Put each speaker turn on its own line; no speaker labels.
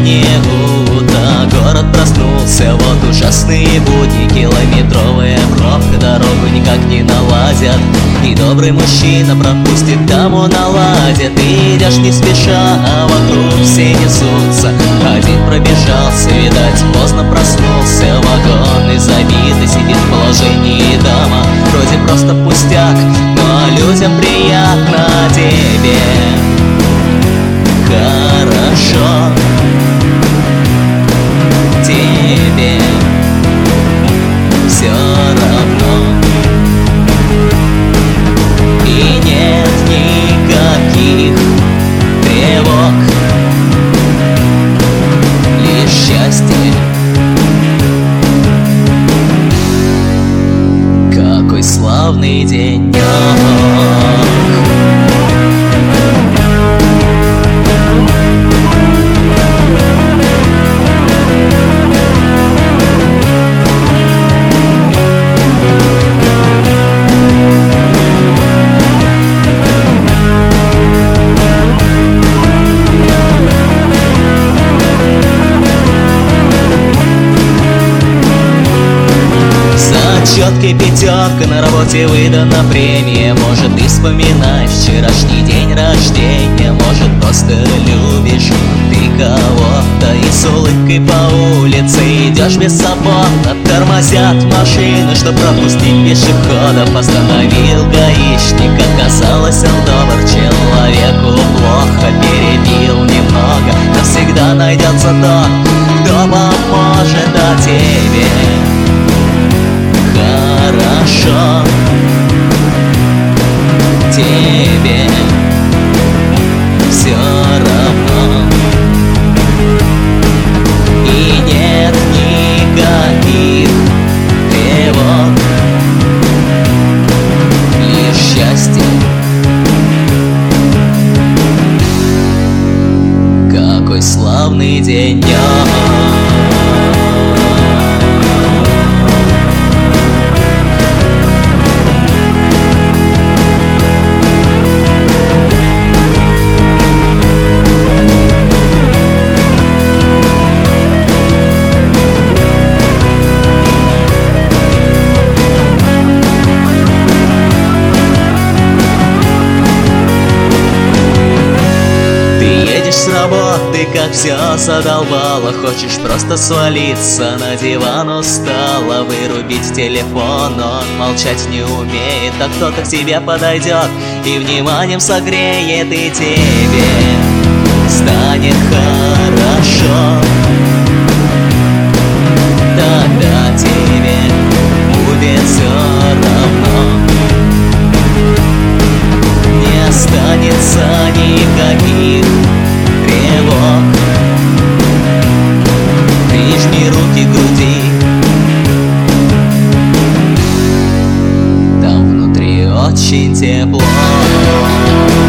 неута. Город проснулся, вот ужасные будни, километровая пробка, дорогу никак не наладят. И добрый мужчина пропустит, кому наладят. Ты идешь не спеша, а вокруг все несутся. Один пробежался, видать, поздно проснулся. Вагон забитый, сидит в положении дама. Вроде просто пустяк, но людям приятно. Тебе хорошо, тебе все равно, и нет никаких тревог, лишь счастье. Какой славный денек! Четкий пятерка, на работе выдана премия. Может, ты вспоминаешь вчерашний день рождения. Может, просто любишь ты кого-то, и с улыбкой по улице идешь без сапог. Тормозят машины, чтоб пропустить пешеходов. Остановил гаишник, оказалось, он добр. Человеку плохо, перебил немного, но всегда найдется тот, кто поможет. А тебе хорошо, тебе все равно, и нет никаких тревог, лишь счастье. Какой славный денек! С работы, как все задолбало, хочешь просто свалиться на диван, устала вырубить телефон. Он молчать не умеет, а кто-то к тебе подойдет и вниманием согреет, и тебе станет хорошо. Тогда тебе будет все равно, не останется никаких тревог. Прижми руки к груди, там внутри очень тепло.